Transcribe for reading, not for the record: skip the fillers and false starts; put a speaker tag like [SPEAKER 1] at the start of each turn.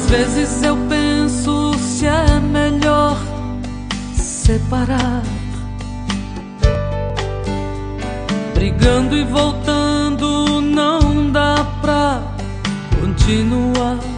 [SPEAKER 1] vezes eu penso se é melhor separar, brigando e voltando, não dá pra continuar.